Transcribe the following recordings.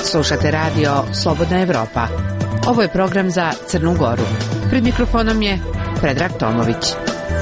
Slušate radio Slobodna Evropa. Ovo je program za Crnu Goru. Pred mikrofonom je Predrag Tomović.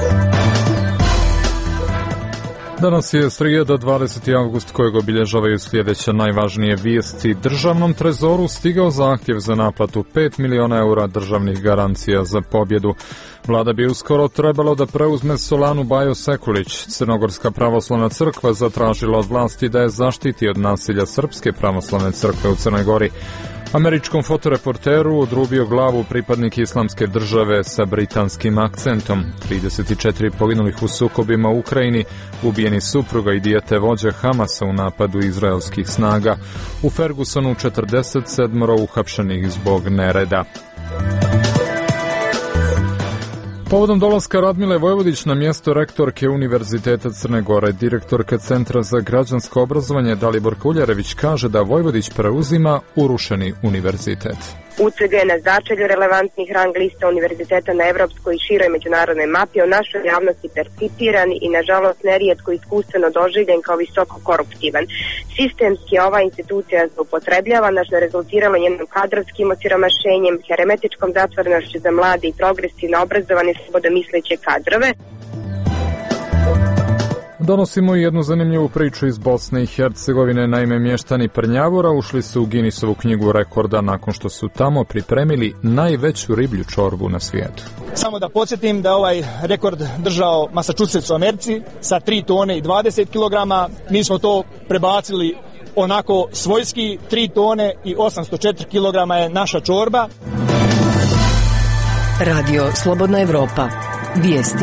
Danas je srijeda, 20. avgust, kojeg obilježavaju sljedeće najvažnije vijesti. Državnom trezoru stigao zahtjev za naplatu 5 miliona eura državnih garancija za pobjedu. Vlada bi uskoro trebalo da preuzme Solanu Bajo Sekulić. Crnogorska pravoslavna crkva zatražila od vlasti da je zaštiti od nasilja Srpske pravoslavne crkve u Crnoj Gori. Američkom fotoreporteru odrubio glavu pripadnik Islamske države sa britanskim akcentom. 34 poginulih u sukobima u Ukrajini, ubijeni supruga i dijete vođe Hamasa u napadu izraelskih snaga. U Fergusonu 47 uhapšenih zbog nereda. Povodom dolaska Radmile Vojvodić na mjesto rektorke Univerziteta Crne Gore, direktorka Centra za građansko obrazovanje Dalibor Kuljarević kaže da Vojvodić preuzima urušeni univerzitet. UCG je na začelju relevantnih rang lista univerziteta na evropskoj i široj međunarodnoj mapi o našoj javnosti percipiran i nažalost nerijetko iskustveno doživljen kao visoko koruptivan. Sistemski je ova institucija zloupotrebljavana, što je rezultiralo njenom kadrovskim osiromašenjem, hermetičkom zatvorenošću za mlade i progresivno obrazovane slobodomisleće kadrove. Donosimo i jednu zanimljivu priču iz Bosne i Hercegovine. Naime, mještani Prnjavora ušli su u Guinnessovu knjigu rekorda nakon što su tamo pripremili najveću riblju čorbu na svijetu. Samo da podsjetim da ovaj rekord držao Massachusetts u Americi sa 3 tone i 20 kg. Mi smo to prebacili onako svojski, 3 tone i 804 kg je naša čorba. Radio Slobodna Evropa. Vijesti.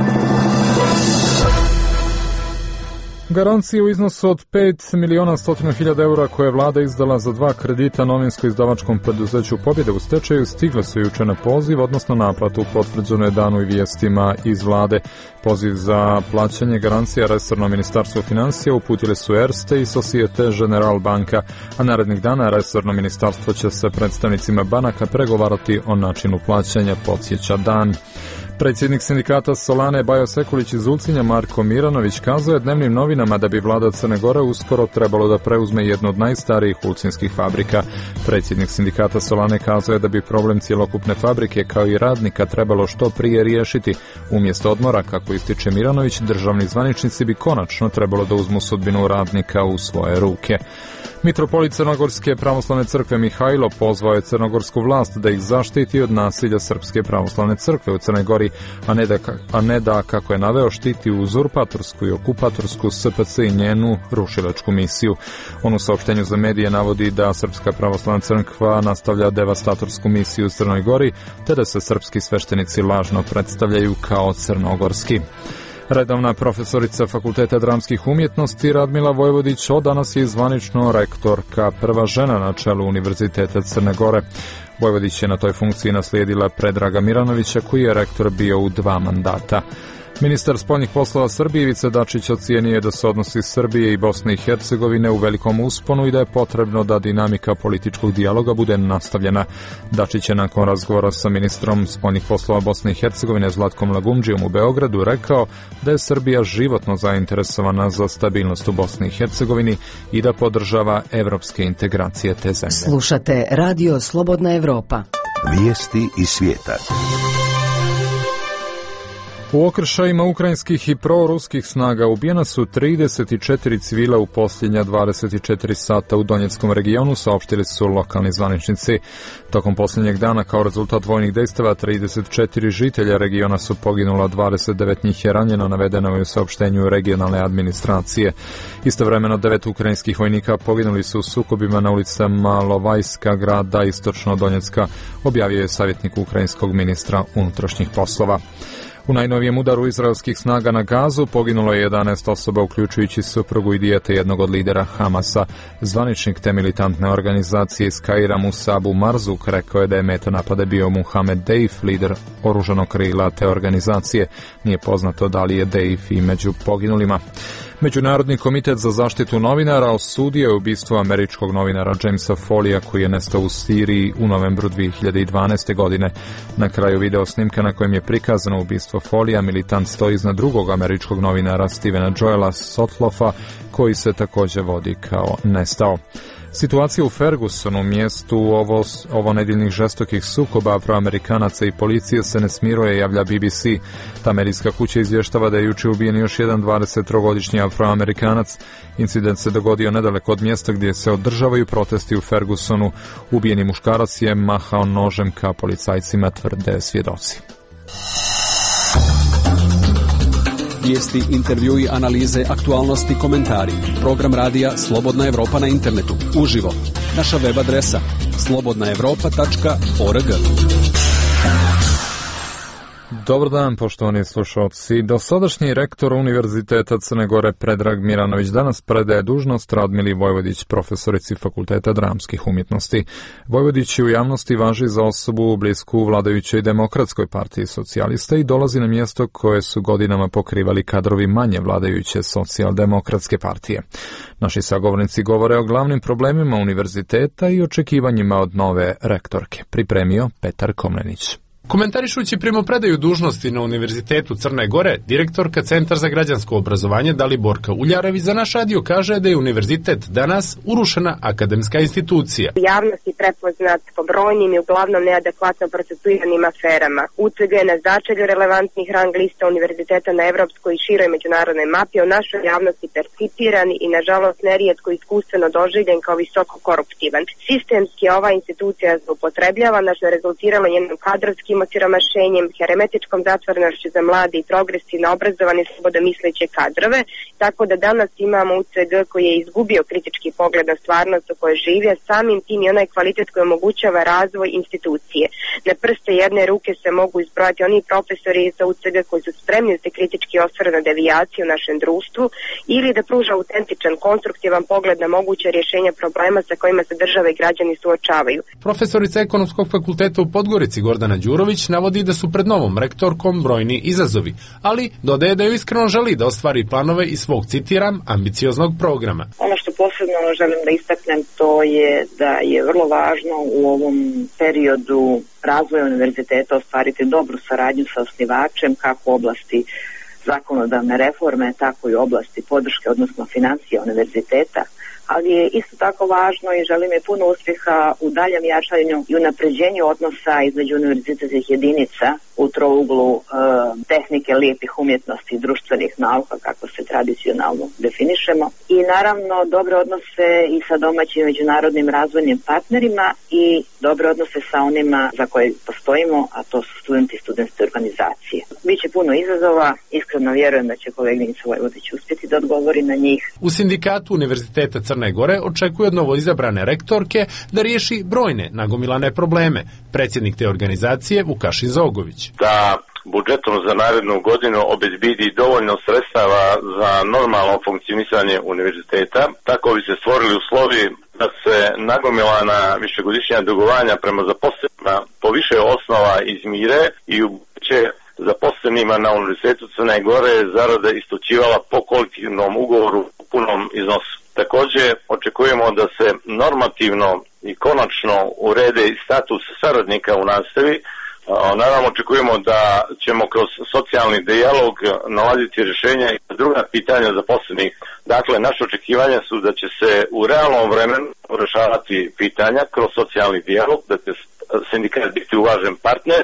Garancije u iznosu od 5.100.000 eura koje je vlada izdala za 2 kredita novinsko-izdavačkom preduzeću Pobjede u stečaju stigle su jučer na poziv, odnosno naplatu, potvrđeno je danu i vijestima iz vlade. Poziv za plaćanje garancija resorno ministarstvo financija uputile su Erste i Societe Generale banka, a narednih dana resorno ministarstvo će sa predstavnicima banaka pregovarati o načinu plaćanja, podsjeća Dan. Predsjednik sindikata Solane Bajo Sekulić iz Ulcinja Marko Miranović kazao je dnevnim novinama da bi vlada Crne Gore uskoro trebalo da preuzme jednu od najstarijih ulcinskih fabrika. Predsjednik sindikata Solane kazao je da bi problem cjelokupne fabrike kao i radnika trebalo što prije riješiti. Umjesto odmora, kako ističe Miranović, državni zvaničnici bi konačno trebalo da uzmu sudbinu radnika u svoje ruke. Mitropolit Crnogorske pravoslavne crkve Mihajlo pozvao je crnogorsku vlast da ih zaštiti od nasilja Srpske pravoslavne crkve u Crnoj Gori, a ne da, kako je naveo, štiti uzurpatorsku i okupatorsku SPC i njenu rušilačku misiju. On u saopštenju za medije navodi da Srpska pravoslavna crkva nastavlja devastatorsku misiju u Crnoj Gori, te da se srpski sveštenici lažno predstavljaju kao crnogorski. Redovna profesorica Fakulteta dramskih umjetnosti Radmila Vojvodić od danas je zvanično rektorka, prva žena na čelu Univerziteta Crne Gore. Vojvodić je na toj funkciji naslijedila Predraga Miranovića, koji je rektor bio u 2 mandata. Ministar spoljnih poslova Srbije Ivica Dačić ocijenio je da se odnosi Srbije i Bosne i Hercegovine u velikom usponu i da je potrebno da dinamika političkog dijaloga bude nastavljena. Dačić je nakon razgovora sa ministrom spoljnih poslova Bosne i Hercegovine Zlatkom Lagumdžijom u Beogradu rekao da je Srbija životno zainteresovana za stabilnost u Bosni i Hercegovini i da podržava evropske integracije te zemlje. Slušate Radio Slobodna Evropa. Vijesti iz svijeta. U okršajima ukrajinskih i proruskih snaga ubijena su 34 civila u posljednja 24 sata u Donjeckom regionu, saopštili su lokalni zvaničnici. Tokom posljednjeg dana, kao rezultat vojnih dejstava, 34 žitelja regiona su poginula, 29 njih je ranjeno, navedeno je u saopštenju regionalne administracije. Istovremeno 9 ukrajinskih vojnika poginuli su u sukobima na ulicama Lovajska grada istočno Donjecka, objavio je savjetnik ukrajinskog ministra unutrašnjih poslova. U najnovijem udaru izraelskih snaga na Gazu poginulo je 11 osoba, uključujući suprugu i dijete jednog od lidera Hamasa. Zvaničnik te militantne organizacije iz Kaira Musa Abu Marzuk rekao je da je meta napada bio Muhamed Deif, lider oružanog krila te organizacije. Nije poznato da li je Deif i među poginulima. Međunarodni komitet za zaštitu novinara osudio je ubistvo američkog novinara Jamesa Folija, koji je nestao u Siriji u novembru 2012. godine. Na kraju video snimka na kojem je prikazano ubistvo Folija, militant stoji iznad drugog američkog novinara Stevena Joela Sotlofa, koji se također vodi kao nestao. Situacija u Fergusonu, mjestu ovo nedeljnih žestokih sukoba afroamerikanaca i policije, se ne smiruje, javlja BBC. Ta medijska kuća izvještava da je juče ubijen još jedan 23-godišnji afroamerikanac. Incident se dogodio nedaleko od mjesta gdje se održavaju protesti u Fergusonu. Ubijeni muškarac je mahao nožem ka policajcima, tvrde svjedoci. Vijesti, intervjui, analize, aktualnosti, komentari. Program radija Slobodna Evropa na internetu. Uživo. Naša web adresa slobodnaevropa.org. Dobar dan, poštovani slušalci. Dosadašnji rektor Univerziteta Crne Gore Predrag Miranović danas predaje dužnost Radmili Vojvodić, profesorici Fakulteta dramskih umjetnosti. Vojvodić u javnosti važi za osobu blisku vladajućoj Demokratskoj partiji socijalista i dolazi na mjesto koje su godinama pokrivali kadrovi manje vladajuće Socijaldemokratske partije. Naši sagovornici govore o glavnim problemima univerziteta i očekivanjima od nove rektorke. Pripremio Petar Komnenić. Komentarišući primopredaju dužnosti na Univerzitetu Crne Gore, direktorka Centra za građansko obrazovanje Daliborka Uljarević za naš radio kaže da je univerzitet danas urušena akademska institucija. Javnost je prepoznat po brojnim i uglavnom neadekvatno procesuiranim aferama. UCG je na začelju relevantnih rang lista univerziteta na evropskoj i široj međunarodnoj mapi, o našoj javnosti percipiran i nažalost nerijetko iskustveno doživljen kao visoko koruptivan. Sistemski ova institucija zloupotrebljava, što je rezultiralo njenom kadrovskim osiromašenjem, hermetičkom zatvorenošću za mlade i progresivno obrazovane slobodomisleće kadrove, tako da danas imamo UCG koji je izgubio kritički pogled na stvarnost u kojoj živi, a samim tim i onaj kvalitet koji omogućava razvoj institucije. Na prste jedne ruke se mogu izbrojati oni profesori iz UCG koji su spremni za kritički osvrt na devijaciju u našem društvu ili da pruža autentičan, konstruktivan pogled na moguće rješenja problema sa kojima se država i građani suočavaju. Profesorica Ekonomskog fakulteta u Podgorici Gordana Đurović navodi da su pred novom rektorkom brojni izazovi, ali dodaje da ju iskreno želi da ostvari planove iz svog, citiram, ambicioznog programa. Ono što posebno želim da istaknem, to je da je vrlo važno u ovom periodu razvoja univerziteta ostvariti dobru saradnju sa osnivačem, kako u oblasti zakonodavne reforme, tako i u oblasti podrške, odnosno financija univerziteta. Ali je isto tako važno i želim je puno uspjeha u daljem jačanju i unapređenju odnosa između univerzitetskih jedinica u trouglu tehnike, lijepih umjetnosti i društvenih nauka, kako se tradicionalno definišemo. I naravno dobre odnose i sa domaćim međunarodnim razvojnim partnerima i dobre odnose sa onima za koje postojimo, a to su studenti i studentske organizacije. Biće puno izazova, iskreno vjerujem da će koleginica Vojvodić uspjeti da odgovori na njih. U sindikatu Univerziteta Crne Gore očekuje od novoizabrane rektorke da riješi brojne nagomilane probleme. Predsjednik te organizacije Vukašin Zogović. Da budžetom za narednu godinu obezbedi dovoljno sredstava za normalno funkcionisanje univerziteta, tako bi se stvorili uslovi da se nagomilana višegodišnja dugovanja prema zaposlenima po više osnova izmire i ubuduće zaposlenima na Univerzitetu Crne Gore zarada isplaćivala po kolektivnom ugovoru u punom iznosu. Također očekujemo da se normativno i konačno urede status saradnika u nastavi. Naravno očekujemo da ćemo kroz socijalni dijalog nalaziti rješenja i druga pitanja zaposlenih. Dakle, naše očekivanja su da će se u realnom vremenu rješavati pitanja kroz socijalni dijalog, da će sindikat biti uvažen partner,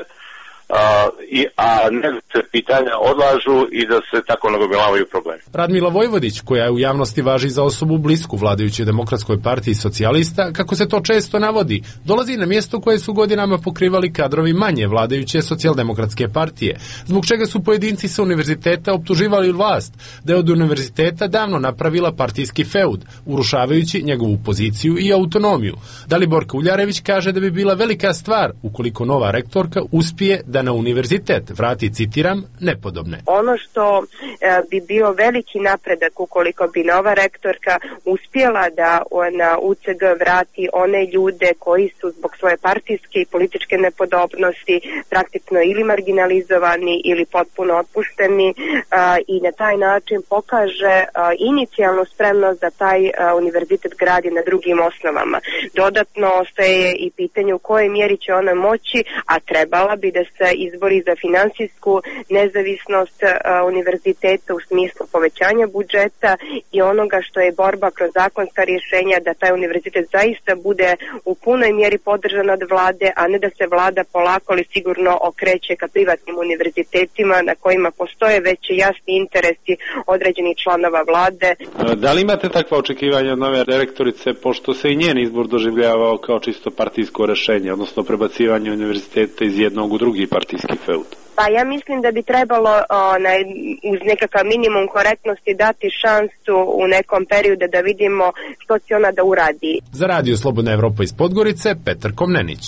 a ne da se pitanja odlažu i da se tako nagomilavaju problemi. Radmila Vojvodić, koja u javnosti važi za osobu blisku vladajućoj Demokratskoj partiji socijalista, kako se to često navodi, dolazi na mjesto koje su godinama pokrivali kadrovi manje vladajuće Socijaldemokratske partije, zbog čega su pojedinci sa univerziteta optuživali vlast da je od univerziteta davno napravila partijski feud, urušavajući njegovu poziciju i autonomiju. Daliborka Uljarević kaže da bi bila velika stvar ukoliko nova rektorka uspije da na univerzitet vrati, citiram, nepodobne. Ono što bi bio veliki napredak ukoliko bi nova rektorka uspjela da na UCG vrati one ljude koji su zbog svoje partijske i političke nepodobnosti praktično ili marginalizovani ili potpuno otpušteni i na taj način pokaže inicijalnu spremnost da taj univerzitet gradi na drugim osnovama. Dodatno ostaje i pitanje u kojoj mjeri će ona moći, a trebala bi da se izbori za finansijsku nezavisnost univerziteta u smislu povećanja budžeta i onoga što je borba kroz zakonska rješenja da taj univerzitet zaista bude u punoj mjeri podržan od vlade, a ne da se vlada polako ali sigurno okreće ka privatnim univerzitetima na kojima postoje već jasni interesi određenih članova vlade. Da li imate takva očekivanja od nove rektorice, pošto se i njen izbor doživljavao kao čisto partijsko rešenje, odnosno prebacivanje univerziteta iz jednog u drugi partijski feud? Pa ja mislim da bi trebalo uz nekakav minimum korektnosti dati šansu u nekom periodu da vidimo što će ona da uradi. Za Radio Slobodna Evropa iz Podgorice, Petar Komnenić.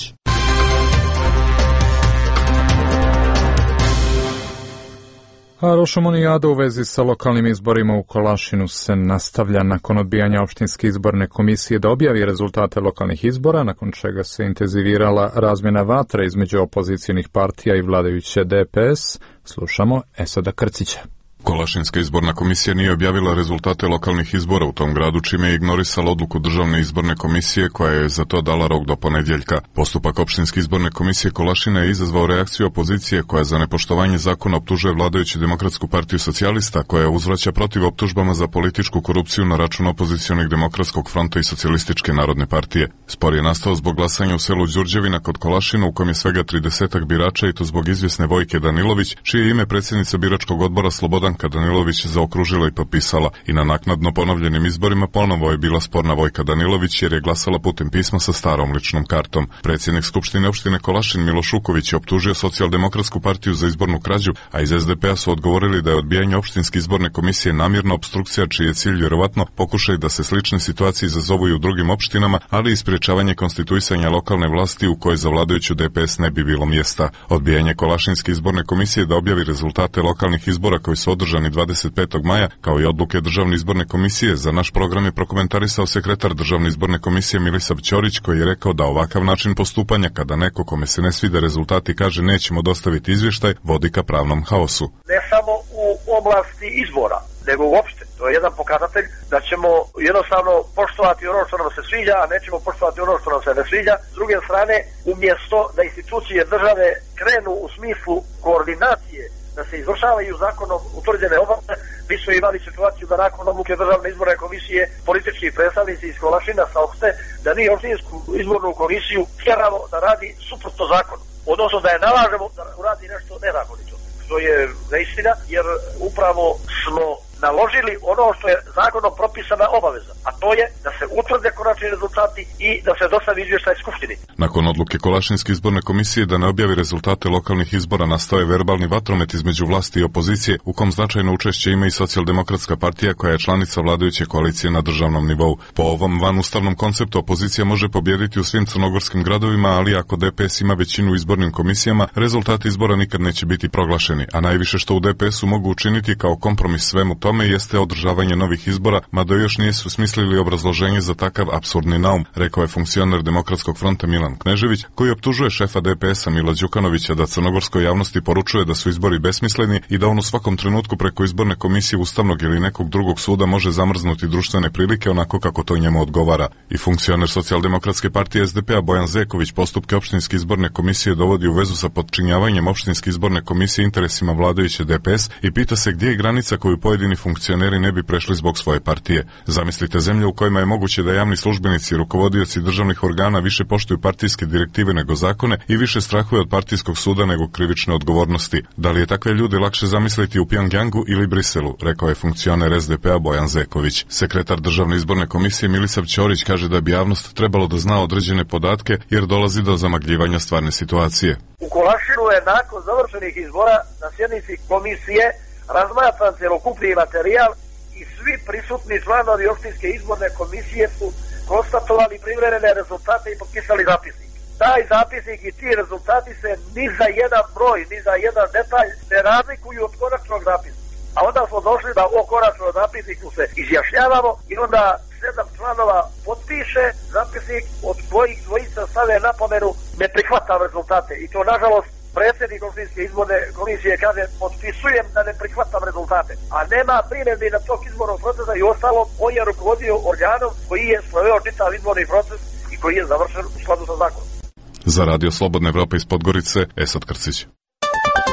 A rošomonijada u vezi sa lokalnim izborima u Kolašinu se nastavlja nakon odbijanja opštinske izborne komisije da objavi rezultate lokalnih izbora, nakon čega se intenzivirala razmjena vatre između opozicijnih partija i vladajuće DPS. Slušamo Esada Krcića. Kolašinska izborna komisija nije objavila rezultate lokalnih izbora u tom gradu, čime je ignorisala odluku Državne izborne komisije koja je za to dala rok do ponedjeljka. Postupak opštinske izborne komisije Kolašina je izazvao reakciju opozicije koja za nepoštovanje zakona optužuje vladajuću Demokratsku partiju socijalista, koja uzvraća protiv optužbama za političku korupciju na račun opozicionih Demokratskog fronta i Socijalističke narodne partije. Spor je nastao zbog glasanja u selu Đurđevina kod Kolašina u kojem je svega 30 birača i to zbog izvjesne Vojke Danilović, čije ime predsjednica biračkog odbora Slobodanka Danilović zaokružila i potpisala, i na naknadno ponovljenim izborima ponovo je bila sporna Vojka Danilović jer je glasala putem pisma sa starom ličnom kartom. Predsjednik Skupštine opštine Kolašin Milo Šuković je optužio Socijaldemokratsku partiju za izbornu krađu, a iz SDP-a su odgovorili da je odbijanje opštinske izborne komisije namjerna opstrukcija čiji je cilj vjerovatno pokušaj da se slične situacije izazovu i u drugim opštinama, ali i sprječavanje konstituisanja lokalne vlasti u kojoj za vladajuću DPS ne bi bilo mjesta. Odbijanje Kolašinske izborne komisije da objavi rezultate lokalnih izbora koji su održani 25. maja, kao i odluke Državne izborne komisije, za naš program je prokomentarisao sekretar Državne izborne komisije Milisav Ćorić, koji je rekao da ovakav način postupanja, kada neko kome se ne svide rezultati kaže nećemo dostaviti izvještaj, vodi ka pravnom haosu. Ne samo u oblasti izbora, nego uopšte. To je jedan pokazatelj da ćemo jednostavno poštovati ono što nam se sviđa, a nećemo poštovati ono što nam se ne sviđa. S druge strane, umjesto da institucije države krenu u smislu koordinacije, da se izvršavaju zakonom utvrđene obaveze, mi smo imali situaciju da nakon odluke Državne izborne komisije politički predstavnici iz Kolašina saopšte da mi opštinsku izbornu komisiju tjeramo da radi suprotno zakonu, odnosno da je nalažemo da uradi nešto nezakonito. To je neistina, jer upravo smo naložili ono što je zakonom propisana obaveza, a to je da se utvrde konačni rezultati i da se dostavi izvještaj Skupštini. Nakon odluke Kolašinske izborne komisije da ne objavi rezultate lokalnih izbora, nastao je verbalni vatromet između vlasti i opozicije, u kom značajno učešće ima i Socijaldemokratska partija koja je članica vladajuće koalicije na državnom nivou. Po ovom vanustavnom konceptu opozicija može pobijediti u svim crnogorskim gradovima, ali ako DPS ima većinu u izbornim komisijama, rezultati izbora nikad neće biti proglašeni, a najviše što u DPS-u mogu učiniti kao kompromis svemu tome jeste održavanje novih izbora, mada još nisu smislili obrazloženje za takav apsurdni naum, rekao je funkcioner Demokratskog fronta Milan Knežević, koji optužuje šefa DPS-a Mila Đukanovića da crnogorskoj javnosti poručuje da su izbori besmisleni i da on u svakom trenutku preko izborne komisije Ustavnog ili nekog drugog suda može zamrznuti društvene prilike onako kako to njemu odgovara. I funkcioner Socijaldemokratske partije SDP-a Bojan Zeković postupke opštinske izborne komisije dovodi u vezu sa podčinjavanjem opštinske izborne komisije interesima vladajuće DPS i pita se gdje je granica koju pojedini funkcioneri ne bi prešli zbog svoje partije. Zamislite zemlje u kojima je moguće da javni službenici i rukovodioci državnih organa više poštuju partijske direktive nego zakone i više strahuju od partijskog suda nego krivične odgovornosti. Da li je takve ljude lakše zamisliti u Pjongjangu ili Briselu, rekao je funkcioner SDP-a Bojan Zeković. Sekretar Državne izborne komisije Milisav Ćorić kaže da bi javnost trebalo da zna određene podatke jer dolazi do zamagljivanja stvarne situacije. U Kolašinu je nakon završenih izbora na sjednici komisije razmatran cjelokupni materijal i svi prisutni članovi opštinske izborne komisije su konstatovali privremene rezultate i potpisali zapisnik. Taj zapisnik i ti rezultati se ni za jedan broj, ni za jedan detalj ne razlikuju od konačnog zapisnika. A onda smo došli da o konačnom zapisniku se izjašnjavamo i onda 7 članova potpiše zapisnik od kojih dvojica stave napomenu ne prihvatam rezultate. I to nažalost predsjednik opštinske izborne komisije kaže potpisujem da ne prihvatam rezultate. A nema primjedbi na tog izbornog procesa i ostalo on je rukovodio organom koji je sproveo čitav izborni proces i koji je završen u skladu sa zakonom. Za Radio Slobodna Evropa iz Podgorice, Esad Krcić.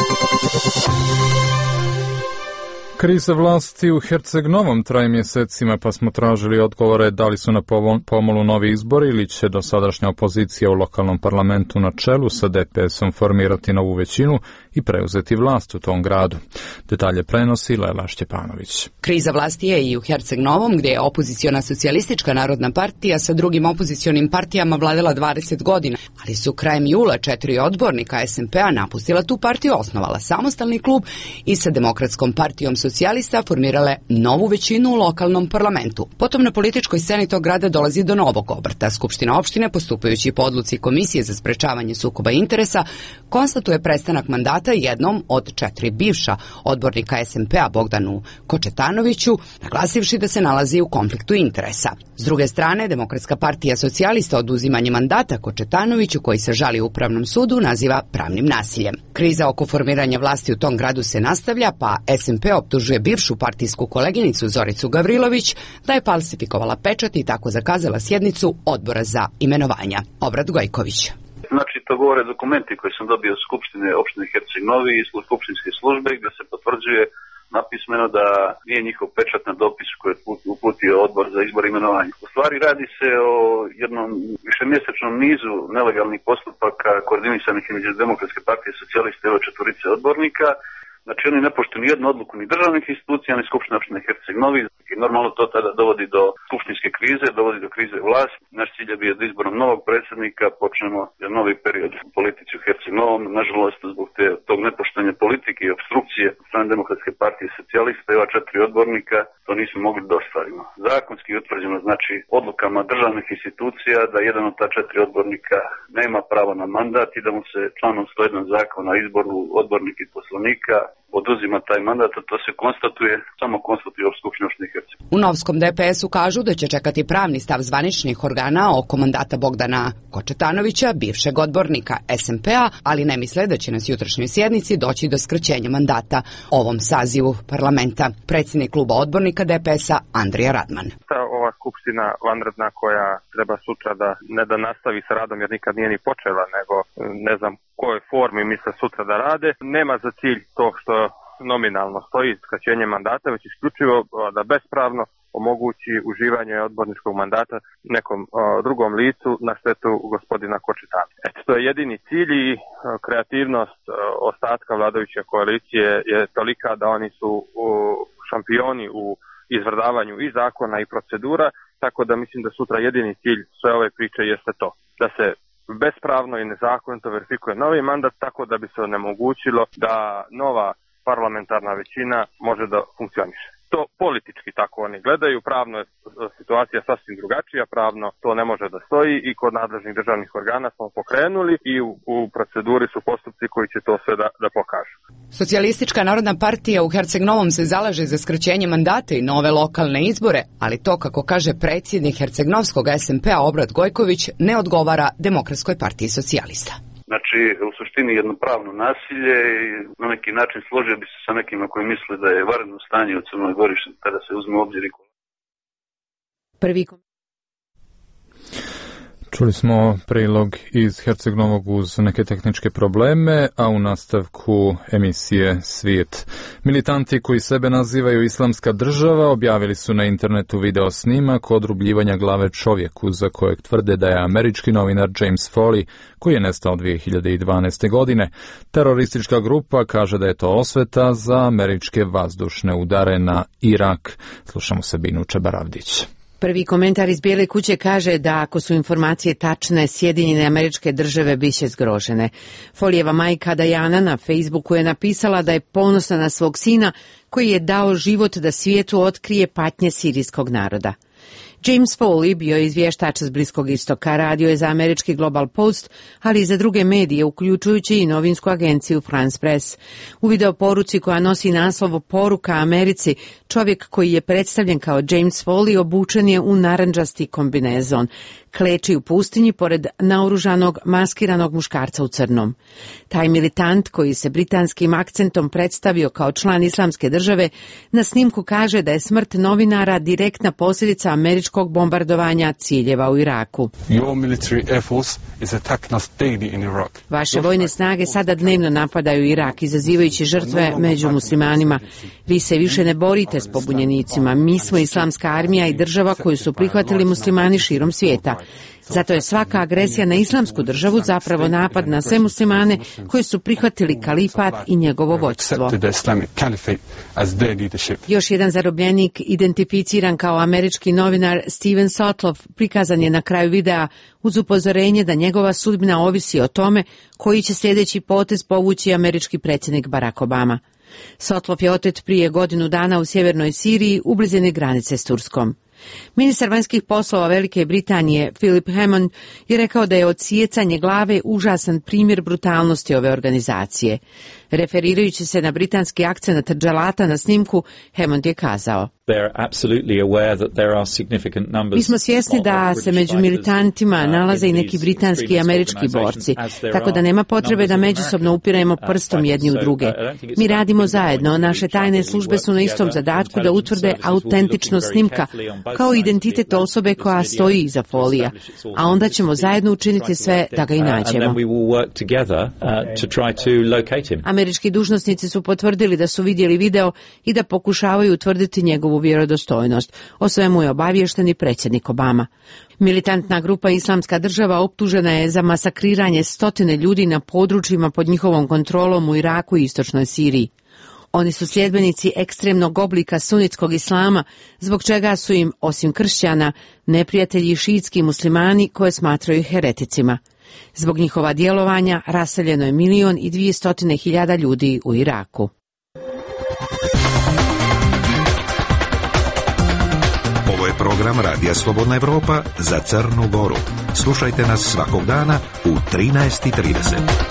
Kriza vlasti u Herceg-Novom traje mjesecima, pa smo tražili odgovore da li su na pomolu novi izbori ili će dosadašnja opozicija u lokalnom parlamentu na čelu sa DPS-om formirati novu većinu i preuzeti vlast u tom gradu. Detalje prenosi Lela Šćepanović. Kriza vlasti je i u Herceg-Novom, gdje je opoziciona socijalistička narodna partija sa drugim opozicionim partijama vladala 20 godina, ali su krajem jula 4 odbornika SMP-a napustila tu partiju, osnovala samostalni klub i sa Demokratskom partijom socijalista formirale novu većinu u lokalnom parlamentu. Potom na političkoj sceni tog grada dolazi do novog obrta. Skupština opštine, postupajući po odluci Komisije za sprečavanje sukoba interesa, konstatuje prestanak mandata jednom od 4 bivša odbornika SMP-a Bogdanu Kočetanoviću, naglasivši da se nalazi u konfliktu interesa. S druge strane, Demokratska partija socijalista oduzimanje mandata Kočetanoviću, koji se žali u Upravnom sudu, naziva pravnim nasiljem. Kriza oko formiranja vlasti u tom gradu se nastavlja, pa SMP optužuje bivšu partijsku koleginicu Zoricu Gavrilović da je falsifikovala pečat i tako zakazala sjednicu odbora za imenovanja. Obrad Gojković. Znači, to govore dokumenti koje sam dobio od Skupštine opštine Herceg-Novi i skupštinske službe, gdje se potvrđuje napismeno da nije njihov pečat na dopis koji je uputio odbor za izbor i imenovanje. U stvari radi se o jednom višemjesečnom nizu nelegalnih postupaka koordinisanih između Demokratske partije socijalista i 4 odbornika. Znači, oni ne poštuju ni jednu odluku ni državnih institucija, ni Skupštine opštine Herceg-Novi. I normalno to tada dovodi do skupštinske krize, dovodi do krize vlasti. Naš cilj je bio da izborom novog predsjednika počnemo novi period u politici u Herceg-Novom. Nažalost, zbog tog nepoštenja politike i opstrukcije strane Demokratske partije socijalista i 4 odbornika to nismo mogli da ostvarimo. Zakonski utvrđeno, znači, odlukama državnih institucija da jedan od ta 4 odbornika nema pravo na mandat i da mu se članom 101 zakona o izboru odbornika i poslanika oduzima taj mandat, a to se samo konstatuje u Skupštini opštine Herceg. U Novskom DPS-u kažu da će čekati pravni stav zvaničnih organa oko mandata Bogdana Kočetanovića, bivšeg odbornika SMP-a, ali ne misle da će na jutrašnjoj sjednici doći do skraćenja mandata ovom sazivu parlamenta. Predsjednik kluba odbornika DPS-a Andrija Radman. Ova skupština vanredna koja treba sutra da nastavi sa radom jer nikad nije ni počela, nego ne znam kojoj formi misle sutra da rade, nema za cilj to što nominalno stoji skraćenje mandata, već isključivo da bespravno omogući uživanje odborničkog mandata nekom drugom licu na štetu gospodina Kočetana. To je jedini cilj i kreativnost ostatka vladajuće koalicije je tolika da oni su šampioni u izvrdavanju i zakona i procedura, tako da mislim da sutra jedini cilj sve ove priče jeste to, da se bespravno i nezakonito verifikuje novi mandat, tako da bi se onemogućilo da nova parlamentarna većina može da funkcioniše. To politički tako oni gledaju, pravno je situacija sasvim drugačija, pravno to ne može da stoji i kod nadležnih državnih organa smo pokrenuli i u proceduri su postupci koji će to sve da pokažu. Socijalistička narodna partija u Herceg-Novom se zalaže za skraćenje mandata i nove lokalne izbore, ali to, kako kaže predsjednik Herceg-Novskog SMP-a Obrad Gojković, ne odgovara Demokratskoj partiji socijalista. Znači, u suštini jedno pravno nasilje i na neki način složio bi se sa nekima koji misle da je vanredno stanje u Crnoj Gori kada se uzme u obzir. Čuli smo prilog iz Herceg-Novog uz neke tehničke probleme, a u nastavku emisije Svijet. Militanti koji sebe nazivaju Islamska država objavili su na internetu video snimak odrubljivanja glave čovjeku za kojeg tvrde da je američki novinar James Foley, koji je nestao 2012. godine. Teroristička grupa kaže da je to osveta za američke vazdušne udare na Irak. Slušamo Sabinu Čebaravdić. Prvi komentar iz Bijele kuće kaže da ako su informacije tačne, Sjedinjene Američke Države biće zgrožene. Folijeva majka Dajana na Facebooku je napisala da je ponosna na svog sina koji je dao život da svijetu otkrije patnje sirijskog naroda. James Foley bio je izvještač s Bliskog istoka, radio je za američki Global Post, ali i za druge medije, uključujući i novinsku agenciju France Press. U video poruci koja nosi naslov Poruka Americi, čovjek koji je predstavljen kao James Foley obučen je u narandžasti kombinezon. Kleči u pustinji pored naoružanog, maskiranog muškarca u crnom. Taj militant, koji se britanskim akcentom predstavio kao član Islamske države, na snimku kaže da je smrt novinara direktna posljedica američkog bombardovanja ciljeva u Iraku. Vaše vojne snage sada dnevno napadaju Irak, izazivajući žrtve među muslimanima. Vi se više ne borite s pobunjenicima. Mi smo islamska armija i država koju su prihvatili muslimani širom svijeta. Zato je svaka agresija na islamsku državu zapravo napad na sve muslimane koji su prihvatili kalifat i njegovo vođstvo. Još jedan zarobljenik, identificiran kao američki novinar Steven Sotloff, prikazan je na kraju videa uz upozorenje da njegova sudbina ovisi o tome koji će sljedeći potez povući američki predsjednik Barack Obama. Sotloff je otet prije godinu dana u sjevernoj Siriji u blizini granice s Turskom. Ministar vanjskih poslova Velike Britanije Philip Hammond je rekao da je odsijecanje glave užasan primjer brutalnosti ove organizacije. Referirajući se na britanski akcenat dželata na snimku, Hammond je kazao: Mi smo svjesni da se među militantima nalaze i neki britanski i američki borci, tako da nema potrebe da međusobno upiremo prstom jedni u druge. Mi radimo zajedno, naše tajne službe su na istom zadatku da utvrde autentičnost snimka, kao identitet osobe koja stoji iza folija, a onda ćemo zajedno učiniti sve da ga i nađemo. Američki dužnosnici su potvrdili da su vidjeli video i da pokušavaju utvrditi njegovu vjerodostojnost. O svemu je obaviješten i predsjednik Obama. Militantna grupa Islamska država optužena je za masakriranje stotine ljudi na područjima pod njihovom kontrolom u Iraku i istočnoj Siriji. Oni su sljedbenici ekstremnog oblika sunitskog islama, zbog čega su im, osim kršćana, neprijatelji šiitski muslimani koje smatraju hereticima. Zbog njihova djelovanja raseljeno je 1.200.000 ljudi u Iraku. Ovo je program Radija Slobodna Evropa za Crnu Goru. Slušajte nas svakog dana u 13:30.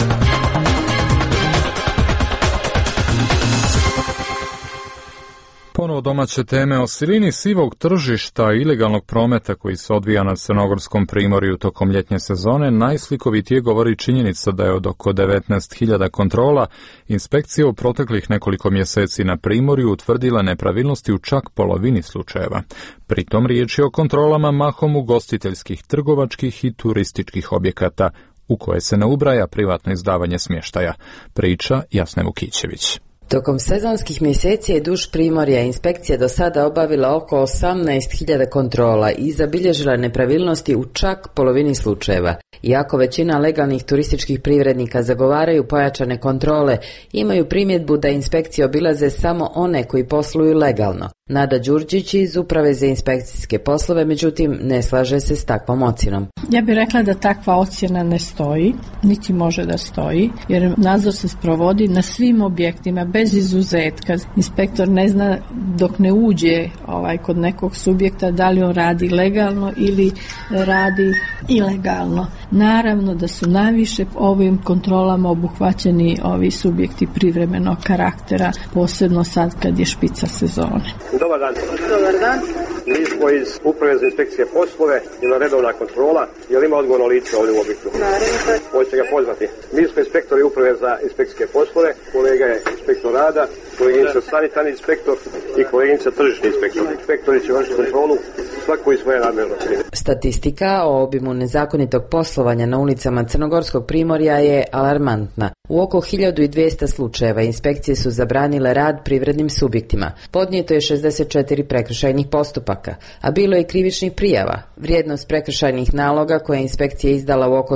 Ponovo domaće teme o silini sivog tržišta i ilegalnog prometa koji se odvija na Crnogorskom primorju tokom ljetnje sezone najslikovitije govori činjenica da je od oko 19.000 kontrola inspekcija u proteklih nekoliko mjeseci na primorju utvrdila nepravilnosti u čak polovini slučajeva. Pritom riječ je o kontrolama mahom ugostiteljskih, trgovačkih i turističkih objekata u koje se ne ubraja privatno izdavanje smještaja. Priča Jasne Vukićević. Tokom sezonskih mjeseci je duž primorja inspekcija do sada obavila oko 18.000 kontrola i zabilježila nepravilnosti u čak polovini slučajeva. Iako većina legalnih turističkih privrednika zagovaraju pojačane kontrole, imaju primjedbu da inspekcije obilaze samo one koji posluju legalno. Nada Đurđić iz Uprave za inspekcijske poslove, međutim, ne slaže se s takvom ocjenom. Ja bih rekla da takva ocjena ne stoji, niti može da stoji, jer nadzor se sprovodi na svim objektima, bez izuzetka. Inspektor ne zna dok ne uđe kod nekog subjekta da li on radi legalno ili radi ilegalno. Naravno da su najviše ovim kontrolama obuhvaćeni ovi subjekti privremenog karaktera, posebno sad kad je špica sezone. Dobar dan. Dobar dan. Mi smo iz Uprave za inspekcije poslove, bila redovna kontrola. Je li ima odgovorno lice ovdje u objektu? Naravno. Možete ga pozvati. Mi smo inspektori Uprave za inspekcijske poslove, kolega je inspektor rada, koleginica sanitarni inspektor i koleginica tržišni inspektor. Inspektori će vršiti kontrolu svako iz svoje nadležnosti. Statistika o obimu nezakonitog poslovanja na ulicama Crnogorskog primorja je alarmantna. U oko 1200 slučajeva inspekcije su zabranile rad privrednim subjektima. Podnijeto je 64 prekršajnih postupaka, a bilo je i krivičnih prijava. Vrijednost prekršajnih naloga koje je inspekcija izdala u oko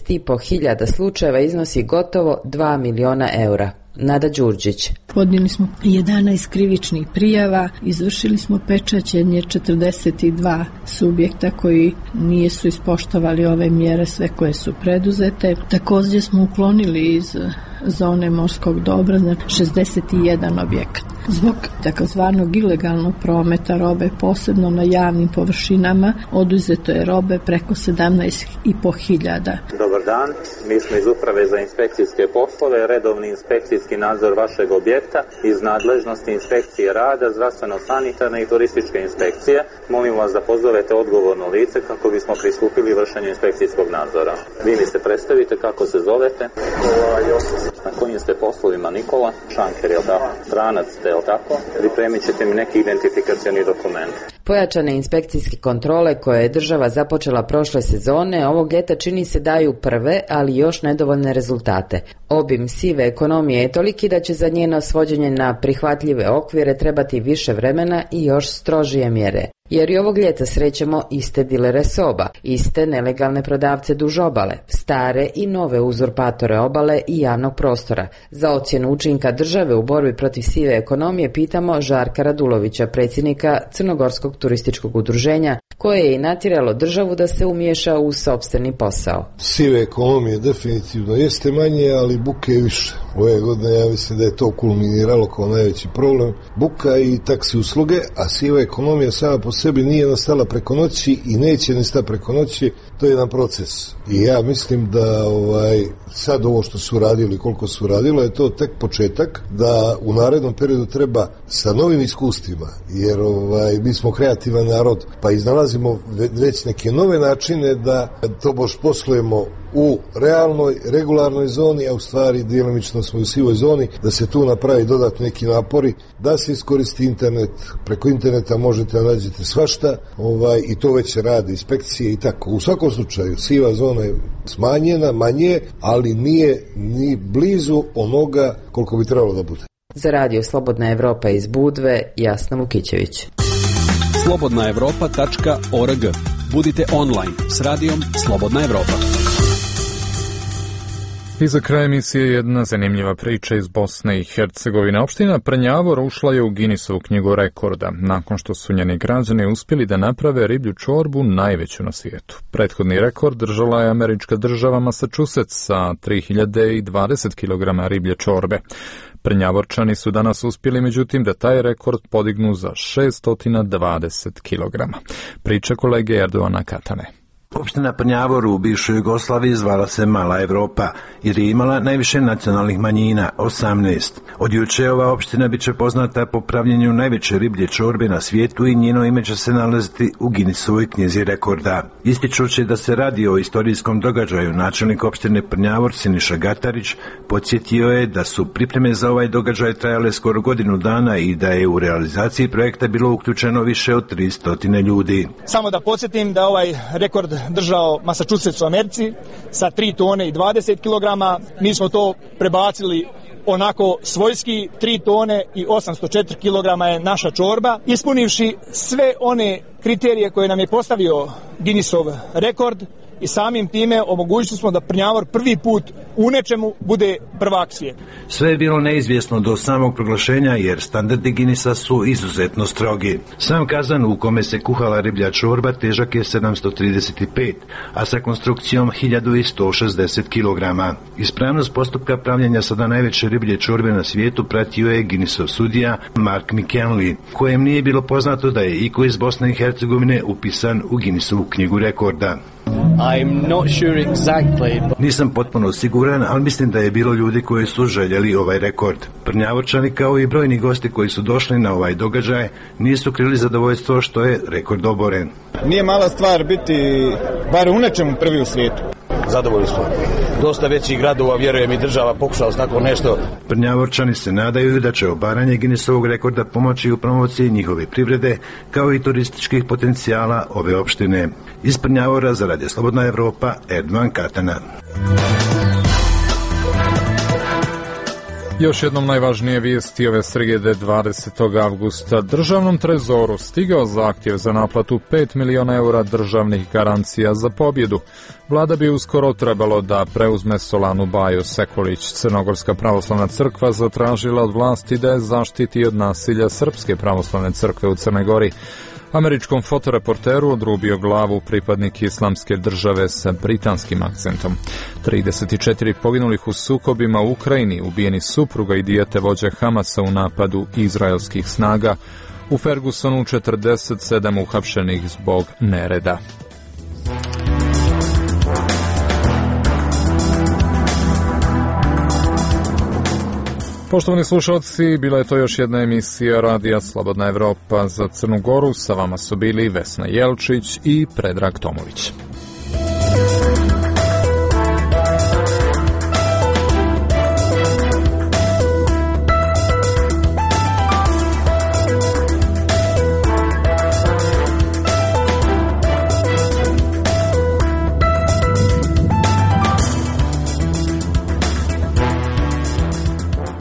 6.500 slučajeva iznosi gotovo 2 miliona eura. Nada Đurđić. Podnijeli smo 11 krivičnih prijava, izvršili smo pečaćenje 42 subjekta koji nisu ispoštovali ove mjere sve koje su preduzete. Također smo uklonili iz zone morskog dobra 61 objekat. Zbog takozvanog ilegalnog prometa robe, posebno na javnim površinama, oduzeto je robe preko 17.500. Dobar Dobar dan, mi smo iz Uprave za inspekcijske poslove, redovni inspekcijski nadzor vašeg objekta iz nadležnosti inspekcije rada, zdravstveno-sanitarne i turističke inspekcije. Molim vas da pozovete odgovorno lice kako bismo pristupili vršenju inspekcijskog nadzora. Vi mi se predstavite kako se zovete? Na kojim ste poslovima? Nikola Šanker, jel tako? Stranac ste, jel tako? Pripremit ćete mi neki identifikacioni dokument. Pojačane inspekcijske kontrole koje je država započela prošle sezone ovog ljeta čini se daju prve, ali još nedovoljne rezultate. Obim sive ekonomije je toliki da će za njeno svođenje na prihvatljive okvire trebati više vremena i još strožije mjere. Jer i ovog ljeta srećemo iste dilere soba, iste nelegalne prodavce duž obale, stare i nove uzurpatore obale i javnog prostora. Za ocjenu učinka države u borbi protiv sive ekonomije pitamo Žarka Radulovića, predsjednika Crnogorskog turističkog udruženja, koje je i natjeralo državu da se umiješa u sopstveni posao. Sive ekonomije definitivno jeste manje, ali buke je više. Ove godine ja mislim da je to kulminiralo kao najveći problem. Buka i taksi usluge, a siva ekonomija sama po sebi nije nastala preko noći i neće nastati preko noći, to je jedan proces. I ja mislim da sad ovo što su radili, koliko su radilo, je to tek početak, da u narednom periodu treba sa novim iskustvima, jer mi smo kreativan narod, pa iznalazimo već neke nove načine da to baš poslujemo u realnoj, regularnoj zoni, a u stvari djelomično smo u sivoj zoni, da se tu napravi dodatni neki napori, da se iskoristi internet. Preko interneta možete da nađete svašta i to već rade inspekcije i tako. U svakom slučaju, siva zona je smanjena, manje, ali nije ni blizu onoga koliko bi trebalo da bude. Za radio Slobodna Evropa iz Budve, Jasna Vukićević. slobodnaevropa.org. Budite online s radijom Slobodna Evropa. I za kraj emisije jedna zanimljiva priča iz Bosne i Hercegovine. Opština Prnjavor ušla je u Guinnessovu knjigu rekorda, nakon što su njeni građani uspjeli da naprave riblju čorbu najveću na svijetu. Prethodni rekord držala je američka država Massachusetts sa 3020 kg riblje čorbe. Prnjavorčani su danas uspjeli, međutim, da taj rekord podignu za 620 kg. Priča kolege Erdovana Katane. Opština Prnjavor u bivšoj Jugoslaviji zvala se Mala Evropa jer je imala najviše nacionalnih manjina, 18. Od juče ova opština bit će poznata po pravljenju najveće riblje čorbe na svijetu i njeno ime će se nalaziti u Guinnessovoj knjizi rekorda. Ističući da se radi o istorijskom događaju, načelnik opštine Prnjavor Siniša Gatarić podsjetio je da su pripreme za ovaj događaj trajale skoro godinu dana i da je u realizaciji projekta bilo uključeno više od 300 ljudi. Samo da podsjetim da ovaj rekord držao Massachusetts u Americi sa 3 tone i 20 kg. Mi smo to prebacili onako svojski, 3 tone i 804 kg je naša čorba, ispunivši sve one kriterije koje nam je postavio Guinnessov rekord i samim time omogućili smo da Prnjavor prvi put u nečemu bude prvak svijeta. Sve je bilo neizvjesno do samog proglašenja jer standardi Guinnessa su izuzetno strogi. Sam kazan u kome se kuhala riblja čorba težak je 735, a sa konstrukcijom 1160 kg. Ispravnost postupka pravljenja sada najveće riblje čorbe na svijetu pratio je Guinnessov sudija Mark McKinley, kojem nije bilo poznato da je iko iz Bosne i Hercegovine upisan u Guinnessovu knjigu rekorda. I'm not sure exactly. Nisam potpuno siguran, ali mislim da je bilo ljudi koji su željeli ovaj rekord. Prnjavorčani kao i brojni gosti koji su došli na ovaj događaj nisu krili zadovoljstvo što je rekord oboren. Nije mala stvar biti bar u nečemu prvi u svijetu. Zadovoljni smo. Dosta većih gradova, vjerujem, i država pokušala tako nešto. Prnjavorčani se nadaju da će obaranje Guinnessovog rekorda pomoći u promociji njihove privrede kao i turističkih potencijala ove opštine. Iz Prnjavora za Radio Slobodna Evropa, Erdovan Katana. Još jednom najvažnije vijesti ove srijede 20. avgusta. Državnom trezoru stigao zahtjev za naplatu 5 miliona eura državnih garancija za pobjedu. Vlada bi uskoro trebalo da preuzme Solanu Bajo Sekulić. Crnogorska pravoslavna crkva zatražila od vlasti da je zaštiti od nasilja Srpske pravoslavne crkve u Crnoj Gori. Američkom fotoreporteru odrubio glavu pripadnik Islamske države sa britanskim akcentom. 34 poginulih u sukobima u Ukrajini, ubijeni supruga i dijete vođe Hamasa u napadu izraelskih snaga. U Fergusonu 47 uhapšenih zbog nereda. Poštovani slušalci, bila je to još jedna emisija Radija Slobodna Evropa za Crnu Goru. Sa vama su bili Vesna Jelčić i Predrag Tomović.